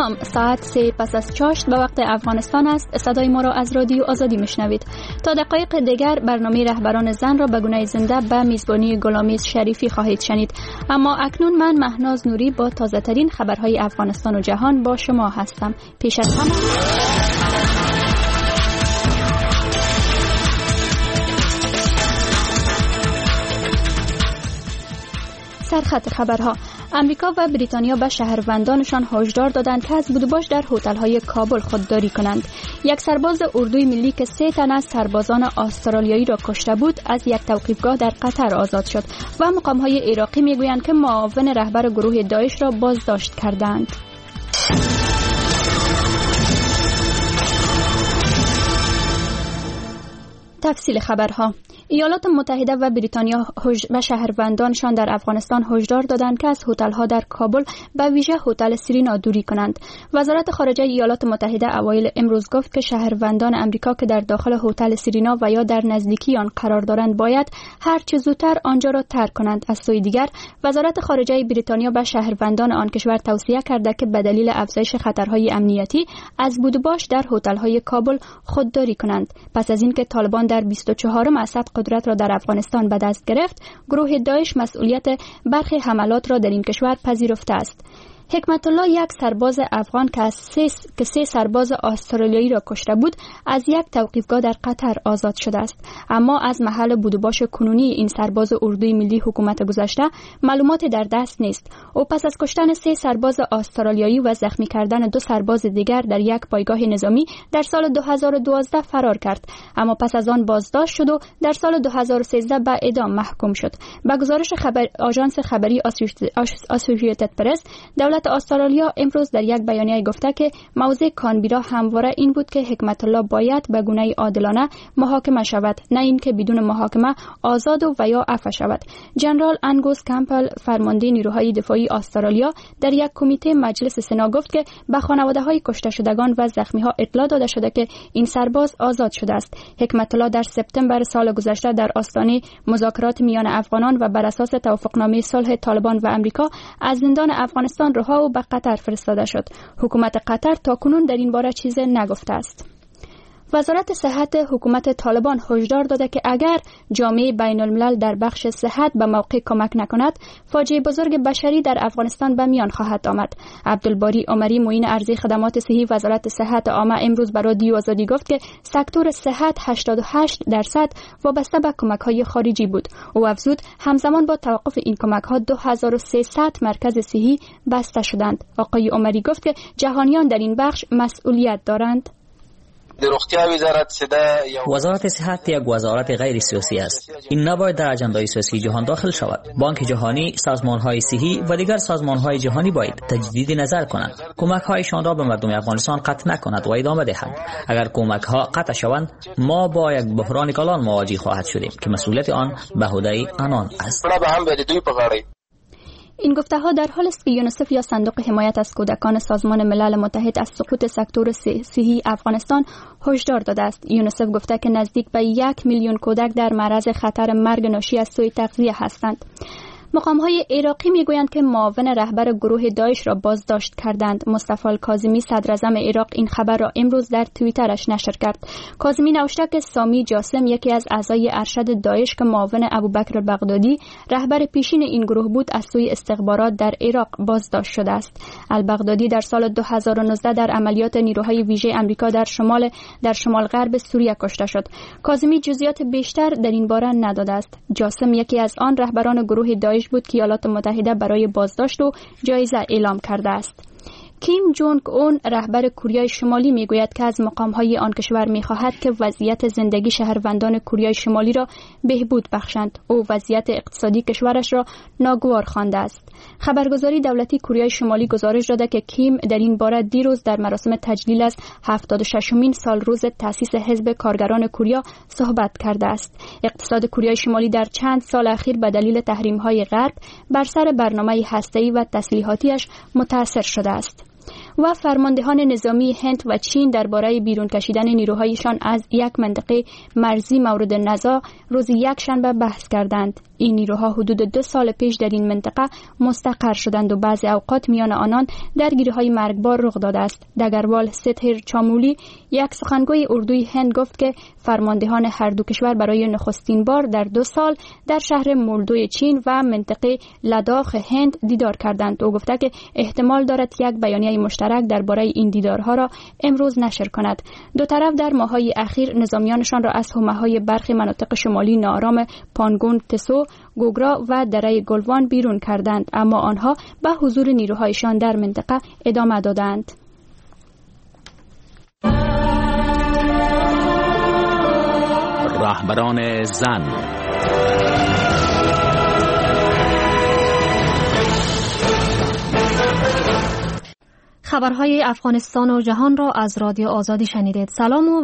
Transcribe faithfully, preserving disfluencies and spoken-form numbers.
سلام، ساعت سه پس از چاشت به وقت افغانستان است. صدای ما را از رادیو آزادی میشنوید. تا دقایق دیگر برنامه رهبران زن را به گونه زنده به میزبانی گلامیز شریفی خواهید شنید. اما اکنون من مهناز نوری با تازه ترین خبرهای افغانستان و جهان با شما هستم. پیش از همه سرخط خبرها. امریکا و بریتانیا به شهروندانشان هشدار دادند که از بودوباش در هتل‌های کابل خودداری کنند. یک سرباز اردوی ملی که سه تن از سربازان استرالیایی را کشته بود از یک توقیفگاه در قطر آزاد شد و مقام‌های عراقی میگویند که معاون رهبر گروه داعش را بازداشت کردند. تفصیل خبرها. ایالات متحده و بریتانیا و شهروندانشان در افغانستان هشدار دادند که از هتل‌ها در کابل به ویژه هتل سرینا دوری کنند. وزارت خارجه ایالات متحده اوایل امروز گفت که شهروندان امریکا که در داخل هتل سرینا و یا در نزدیکی آن قرار دارند باید هر چه زودتر آنجا را ترک کنند. از سوی دیگر وزارت خارجه بریتانیا به شهروندان آن کشور توصیه کرده که به دلیل افزایش خطرهای امنیتی از بودوباش در هتل‌های کابل خودداری کنند. پس از اینکه طالبان در بیست و چهارم اسد قدرت را در افغانستان به دست گرفت، گروه داعش مسئولیت برخی حملات را در این کشور پذیرفته است. حکمت الله، یک سرباز افغان که از سه که سه سرباز استرالیایی را کشته بود، از یک توقیفگاه در قطر آزاد شده است. اما از محل بودوباش کنونی این سرباز اردوی ملی حکومت گذشته معلومات در دست نیست. او پس از کشتن سه سرباز استرالیایی و زخمی کردن دو سرباز دیگر در یک پایگاه نظامی در سال دو هزار و دوازده فرار کرد، اما پس از آن بازداشت شد و در سال دو هزار و سیزده به اعدام محکوم شد. به گزارش خبر آژانس خبری اسوسییتد پرس، دولت استرالیا امروز در یک بیانیه گفته که موضع کانبرا همواره این بود که حکمت الله باید به گونه عادلانه محاکمه شود، نه اینکه بدون محاکمه آزاد و یا عفو شود. جنرال انگوس کمپل، فرمانده نیروهای دفاعی استرالیا، در یک کمیته مجلس سنا گفت که به خانواده‌های کشته شدگان و زخمی‌ها اطلاع داده شده که این سرباز آزاد شده است. حکمت الله در سپتامبر سال گذشته در آستانه مذاکرات میان افغانان و بر اساس توافقنامه صلح طالبان و امریکا از زندان افغانستان رها و به قطر فرستاده شد. حکومت قطر تاکنون در این باره چیزی نگفته است. وزارت صحت حکومت طالبان هشدار داده که اگر جامعه بین الملل در بخش صحت به موقع کمک نکند، فاجعه بزرگ بشری در افغانستان به میان خواهد آمد. عبدالباری عمری، معین ارضی خدمات صحی وزارت صحت عامه، امروز برای رادیو آزادی گفت که سکتور صحت هشتاد و هشت درصد وابسته به کمک‌های خارجی بود. او افزود همزمان با توقف این کمک‌ها دو هزار و سیصد مرکز صحی بسته شدند. آقای عمری گفت که جهانیان در این بخش مسئولیت دارند. وزارت صحت یک وزارت غیر سیاسی است. این نباید در اجندای سیاسی جهان داخل شود. بانک جهانی، سازمان‌های صحی و دیگر سازمان‌های جهانی باید تجدید نظر کنند. کمک‌هایشان را به مردم افغانستان قطع نکند و ادامه دهند. اگر کمک‌ها قطع شوند، ما با یک بحران کلان مواجه خواهد شدیم که مسئولیت آن به عهده آنان است. این گفته ها در حالی است که یونیسف یا صندوق حمایت از کودکان سازمان ملل متحد از سقوط سکتور صحی افغانستان هشدار داده است. یونیسف گفته که نزدیک به یک میلیون کودک در معرض خطر مرگ ناشی از سوء تغذیه هستند. مقام‌های عراقی میگویند که معاون رهبر گروه داعش را بازداشت کردند. مصطفی الکاظمی، صدراعظم عراق، این خبر را امروز در توییترش نشر کرد. کاظمی نوشته که سامی جاسم، یکی از اعضای ارشد داعش که معاون ابوبکر البغدادی رهبر پیشین این گروه بود، از سوی استخبارات در عراق بازداشت شده است. البغدادی در سال دو هزار و نوزده در عملیات نیروهای ویژه آمریکا در شمال در شمال غرب سوریه کشته شد. کاظمی جزئیات بیشتر در این باره نداده است. جاسم یکی از آن رهبران گروه داعش بود که ایالات متحده برای بازداشت و جایزه اعلام کرده است. کیم جونگ اون، رهبر کره شمالی، میگوید که از مقام‌های آن کشور می‌خواهد که وضعیت زندگی شهروندان کره شمالی را بهبود بخشند. او وضعیت اقتصادی کشورش را ناگوار خوانده است. خبرگزاری دولتی کره شمالی گزارش داده که کیم در این باره دیروز در مراسم تجلیل از هفتاد و ششمین سال روز تأسیس حزب کارگران کره صحبت کرده است. اقتصاد کره شمالی در چند سال اخیر به دلیل تحریم‌های غرب بر سر برنامه هسته‌ای و تسلیحاتیش متاثر شده است. و فرماندهان نظامی هند و چین درباره بیرون کشیدن نیروهایشان از یک منطقه مرزی مورد نزاع روز یک شنبه بحث کردند. این نیروها حدود دو سال پیش در این منطقه مستقر شدند و بعضی اوقات میان آنان درگیری‌های مرگبار رخ داده است. دگروال ستهر چامولی، یک سخنگوی اردوی هند، گفت که فرماندهان هر دو کشور برای نخستین بار در دو سال در شهر مولدوی چین و منطقه لداخ هند دیدار کردند. او گفته که احتمال دارد یک بیانیه مشترک درباره این دیدارها را امروز نشر کند. دو طرف در ماه‌های اخیر نظامیانشان را از حومه‌های برخی مناطق شمالی ناآرام پانگون، تسو، گوگرا و دره گلوان بیرون کردند، اما آنها به حضور نیروهایشان در منطقه ادامه دادند. رهبران زن. خبرهای افغانستان و جهان را از رادیو آزادی شنیدید. سلام و